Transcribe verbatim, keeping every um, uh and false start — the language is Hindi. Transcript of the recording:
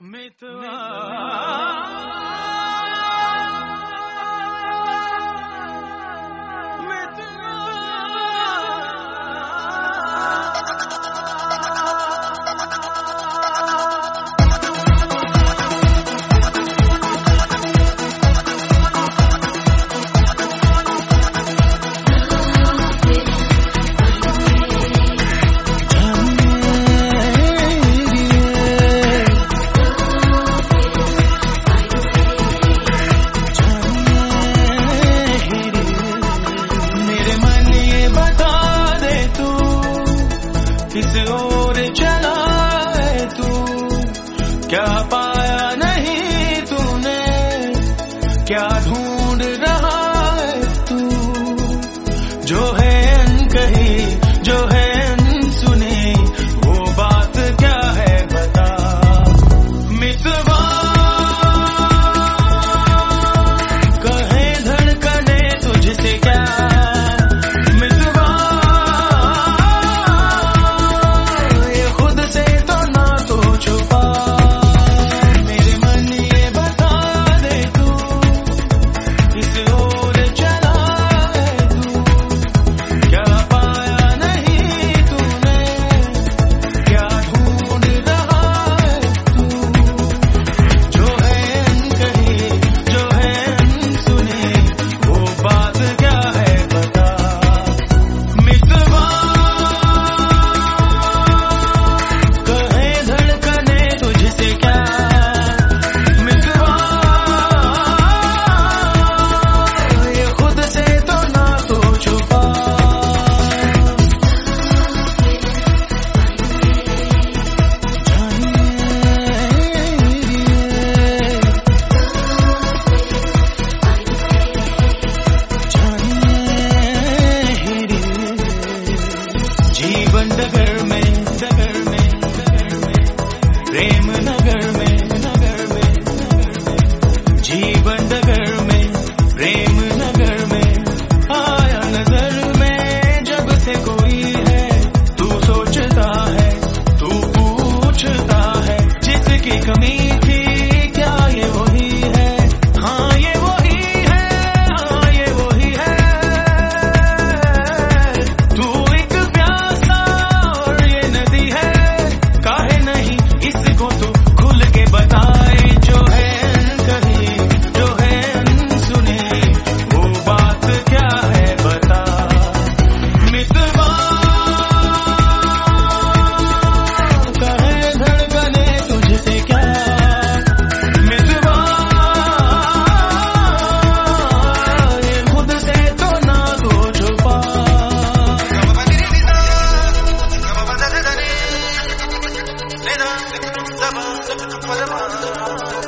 मितवा किस ओर चला है तू, क्या पाया नहीं तूने, क्या ढूंढ रहा है तू। जो है अनकही, जो है अनसुनी, वो बात क्या है बता। मितवा कहे धड़कने तुझसे क्या, नगर में नगर में नगर में प्रेम नगर में नगर में नगर में जीवन नगर में प्रेम नगर में आया नजर में जब से कोई है। तू सोचता है, तू पूछता है, जिसकी कमी थी क्या ये वही है। हाँ ये वही है, हाँ ये वही है। तू एक प्यासा इसको तो खुल के बताए, जो है अनकही, जो है अनसुनी, वो बात क्या है बता। मितवा कहे धड़कने तुझसे क्या, मितवा ये खुद से तो ना को छुपा। Come on,